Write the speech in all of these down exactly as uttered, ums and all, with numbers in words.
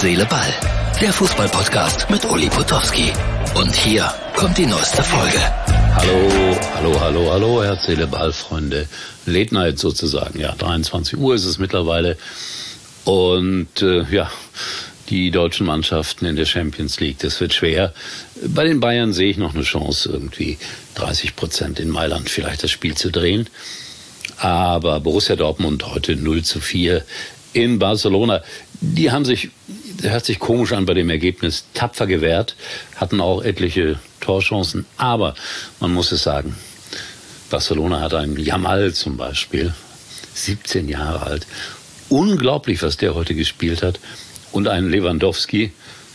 Seele, Ball. Der Fußball-Podcast mit Uli Potowski. Und hier kommt die neueste Folge. Hallo, hallo, hallo, hallo, Herz, Seele, Ball, Freunde. Late Night sozusagen, ja, dreiundzwanzig Uhr ist es mittlerweile. Und äh, ja, die deutschen Mannschaften in der Champions League, das wird schwer. Bei den Bayern sehe ich noch eine Chance, irgendwie dreißig Prozent in Mailand vielleicht das Spiel zu drehen. Aber Borussia Dortmund heute null zu vier in Barcelona. Die haben sich, das hört sich komisch an bei dem Ergebnis, tapfer gewehrt, hatten auch etliche Torchancen. Aber man muss es sagen, Barcelona hat einen Yamal zum Beispiel, siebzehn Jahre alt. Unglaublich, was der heute gespielt hat. Und einen Lewandowski,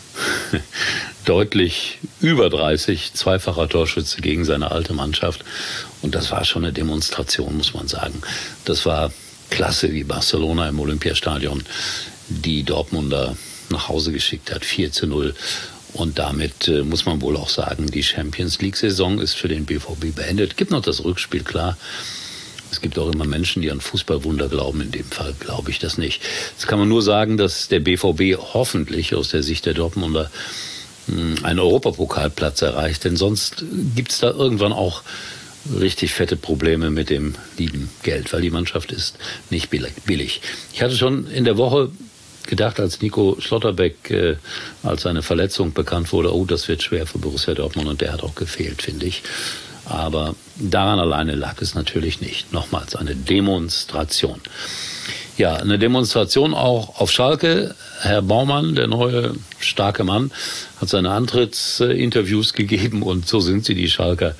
deutlich über dreißig, zweifacher Torschütze gegen seine alte Mannschaft. Und das war schon eine Demonstration, muss man sagen. Das war klasse, wie Barcelona im Olympiastadion die Dortmunder nach Hause geschickt hat, vier zu null. Und damit äh, muss man wohl auch sagen, die Champions-League-Saison ist für den B V B beendet. Es gibt noch das Rückspiel, klar. Es gibt auch immer Menschen, die an Fußballwunder glauben. In dem Fall glaube ich das nicht. Jetzt kann man nur sagen, dass der B V B hoffentlich aus der Sicht der Dortmunder mh, einen Europapokalplatz erreicht. Denn sonst gibt es da irgendwann auch richtig fette Probleme mit dem lieben Geld, weil die Mannschaft ist nicht billig. Ich hatte schon in der Woche gedacht, als Nico Schlotterbeck äh, als seine Verletzung bekannt wurde, oh, das wird schwer für Borussia Dortmund, und der hat auch gefehlt, finde ich. Aber daran alleine lag es natürlich nicht. Nochmals eine Demonstration. Ja, eine Demonstration auch auf Schalke. Herr Baumann, der neue starke Mann, hat seine Antrittsinterviews gegeben, und so sind sie, die Schalker,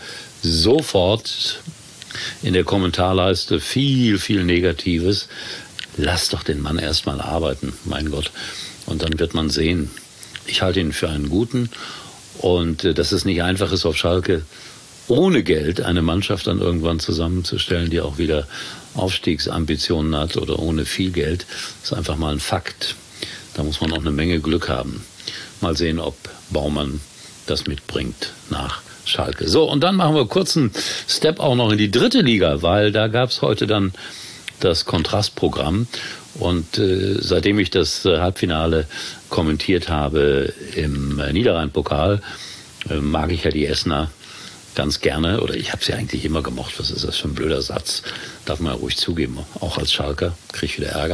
sofort in der Kommentarleiste viel, viel Negatives. Lass doch den Mann erstmal arbeiten, mein Gott. Und dann wird man sehen. Ich halte ihn für einen guten. Und äh, dass es nicht einfach ist, auf Schalke ohne Geld eine Mannschaft dann irgendwann zusammenzustellen, die auch wieder Aufstiegsambitionen hat, oder ohne viel Geld, ist einfach mal ein Fakt. Da muss man auch eine Menge Glück haben. Mal sehen, ob Baumann das mitbringt nach Schalke. So, und dann machen wir kurz einen Step auch noch in die dritte Liga, weil da gab es heute dann das Kontrastprogramm. Und äh, seitdem ich das äh, Halbfinale kommentiert habe im äh, Niederrhein-Pokal, äh, mag ich ja die Essener ganz gerne, oder ich habe sie eigentlich immer gemocht. Was ist das für ein blöder Satz? Darf man ja ruhig zugeben, auch als Schalker, kriege ich wieder Ärger.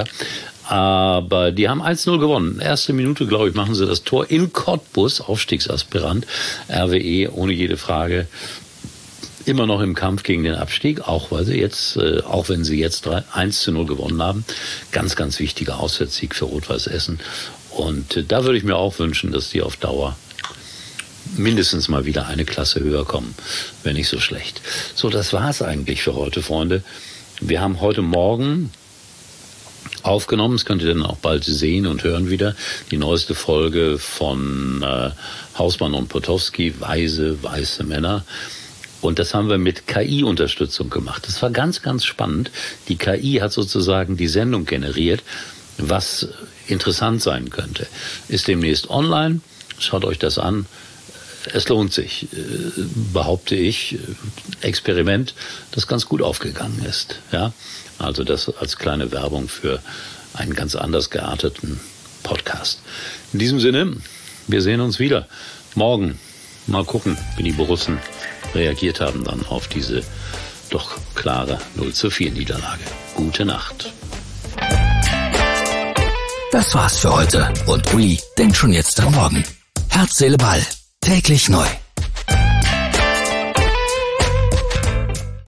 Aber die haben eins null gewonnen. Erste Minute, glaube ich, machen sie das Tor in Cottbus, Aufstiegsaspirant, R W E, ohne jede Frage, immer noch im Kampf gegen den Abstieg, auch weil sie jetzt, äh, auch wenn sie jetzt eins zu null gewonnen haben. Ganz, ganz wichtiger Auswärtssieg für Rot-Weiß Essen. Und äh, da würde ich mir auch wünschen, dass die auf Dauer mindestens mal wieder eine Klasse höher kommen, wenn nicht so schlecht. So, das war's eigentlich für heute, Freunde. Wir haben heute Morgen aufgenommen, das könnt ihr dann auch bald sehen und hören wieder, die neueste Folge von äh, Hausmann und Potowski, Weise, weiße Männer. Und das haben wir mit K I-Unterstützung gemacht. Das war ganz, ganz spannend. Die K I hat sozusagen die Sendung generiert, was interessant sein könnte. Ist demnächst online, schaut euch das an. Es lohnt sich, behaupte ich, Experiment, das ganz gut aufgegangen ist. Ja? Also das als kleine Werbung für einen ganz anders gearteten Podcast. In diesem Sinne, wir sehen uns wieder morgen. Mal gucken, wie die Borussen reagiert haben dann auf diese doch klare null zu vier Niederlage. Gute Nacht. Das war's für heute. Und Uli denkt schon jetzt am Morgen. Herz, Seele, Ball. Täglich neu.